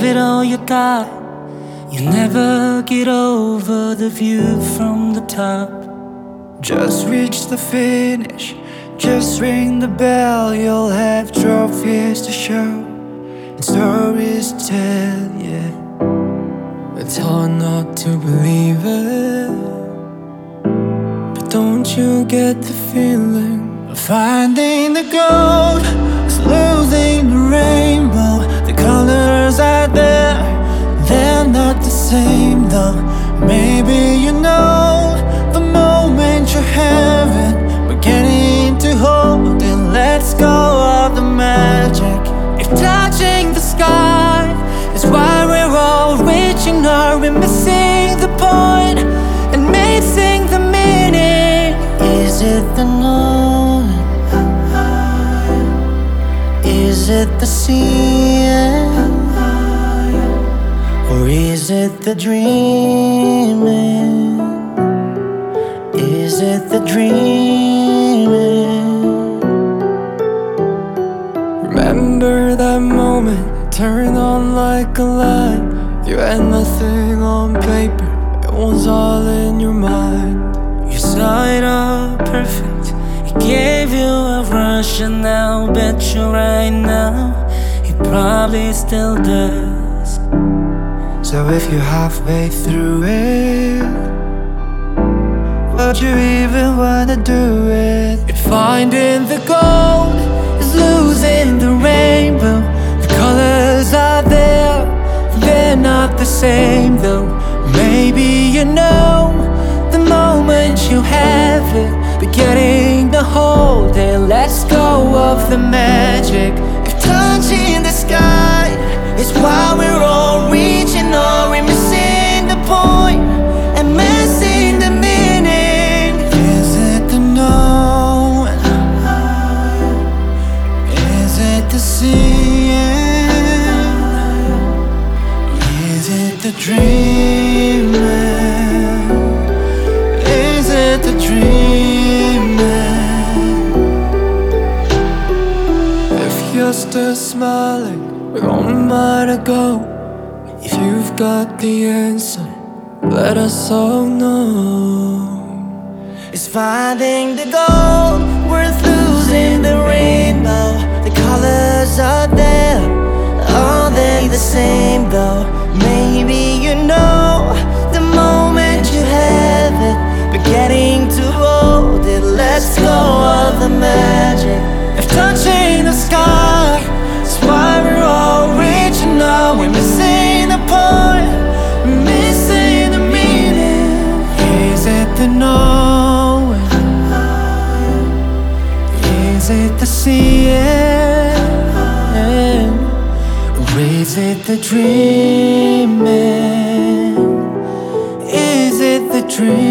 give it all you got. You never get over the view from the top. Just reach the finish, just ring the bell. You'll have trophies to show and stories to tell, yeah. It's hard not to believe it, but don't you get the feeling of finding the gold is losing the rainbow? The colors are there, they're not the same though. Maybe you know the moment you have it, but getting to hold it, let's go of the magic. If touching the sky is why we're all reaching, are we missing the point and missing the meaning? Is it the knowing? Is it the seeing? Or is it the dreaming? Is it the dreaming? Remember that moment, turned on like a light. You had nothing on paper, it was all in your mind. You saw it all perfect, it gave you a rush, and I'll bet you right now it probably still does. So if you're halfway through it, would you even wanna do it? If finding the gold is losing the rainbow, the colors are there, they're not the same though. Maybe you know the moment you have it, but getting to hold it, let's go of the magic. If touching the sky is why we're all reaching, are we missing the point and missing the meaning? Is it the knowing? Is it the seeing? Is it the dreaming? Is it the dreaming? If you're still smiling, we're on my to go. If you've got the answer, let us all know. It's finding the gold, worth losing the rainbow. The colors are there, are they the same though? Maybe you know the moment you have it, but getting to hold it, let's go of the magic. If touching the sky is why we're all reaching, now we're missing the point, missing the meaning. Is it the knowing? Is it the seeing? Or is it the dreaming? Is it the dreaming?